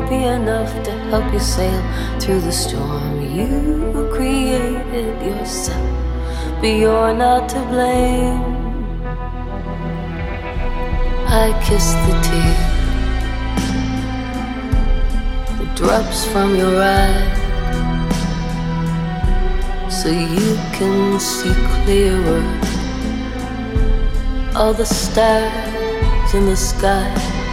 won't be enough to help you sail through the storm. You created yourself, but you're not to blame. I kiss the tear that drops from your eye, so you can see clearer all the stars in the sky.